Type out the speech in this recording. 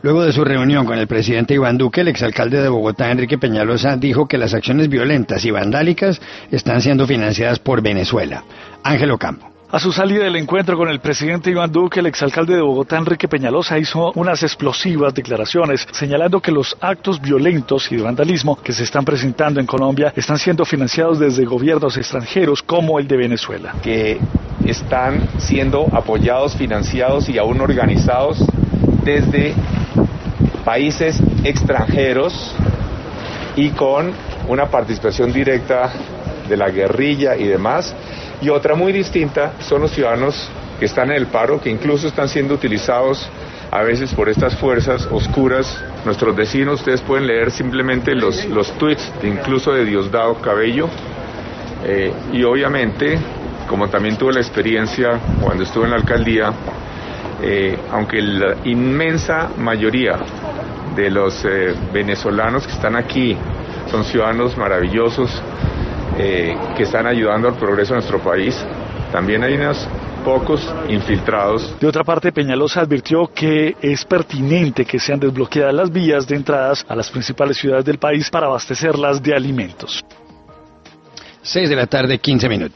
Luego de su reunión con el presidente Iván Duque, el exalcalde de Bogotá, Enrique Peñalosa, dijo que las acciones violentas y vandálicas están siendo financiadas por Venezuela. Ángel Ocampo. A su salida del encuentro con el presidente Iván Duque, el exalcalde de Bogotá, Enrique Peñalosa, hizo unas explosivas declaraciones señalando que los actos violentos y de vandalismo que se están presentando en Colombia están siendo financiados desde gobiernos extranjeros como el de Venezuela. Que están siendo apoyados, financiados y aún organizados desde países extranjeros y con una participación directa de la guerrilla y demás. Y otra muy distinta son los ciudadanos que están en el paro, que incluso están siendo utilizados a veces por estas fuerzas oscuras. Nuestros vecinos, ustedes pueden leer simplemente los tweets incluso de Diosdado Cabello. Y obviamente, como también tuve la experiencia cuando estuve en la alcaldía, aunque la inmensa mayoría de los venezolanos que están aquí son ciudadanos maravillosos, que están ayudando al progreso de nuestro país, también hay unos pocos infiltrados. De otra parte, Peñalosa advirtió que es pertinente que sean desbloqueadas las vías de entradas a las principales ciudades del país para abastecerlas de alimentos. 6 de la tarde, 15 minutos.